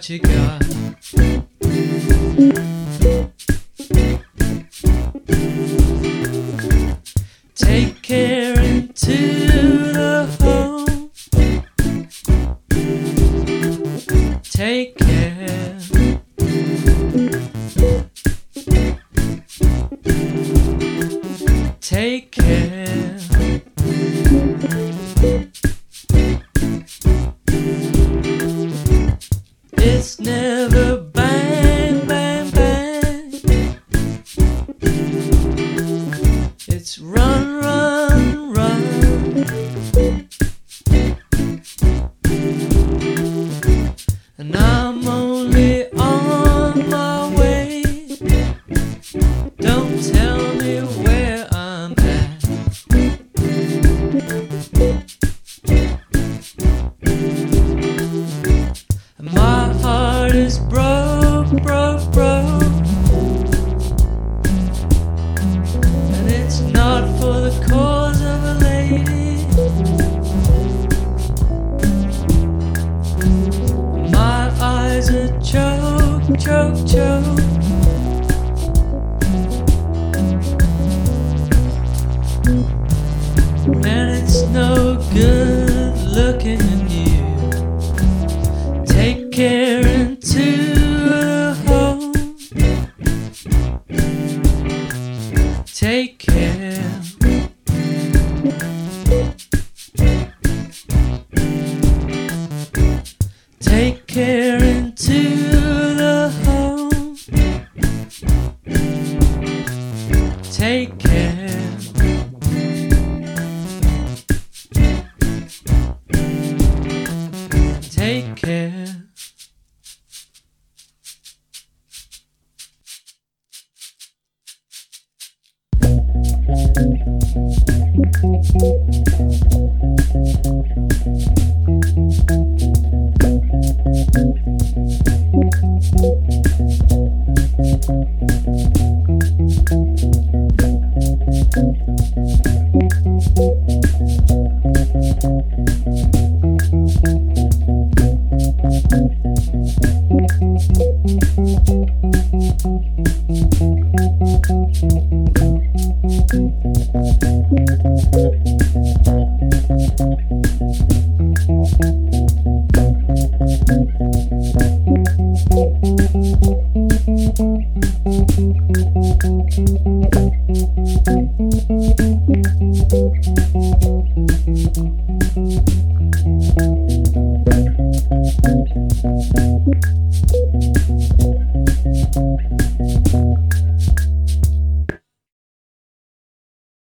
what you got. Take care into the home. Take care. Take care. It's never bang, bang, bang. It's run, run, run. And I'm only on my way. Don't tell me where I'm at. My heart is broke, broke, broke. And it's not for the cause of a lady. My eyes are choke, choke, choke. And it's no good looking at you. Take care into the home. Take care. Take care into the home. Take care. Take care.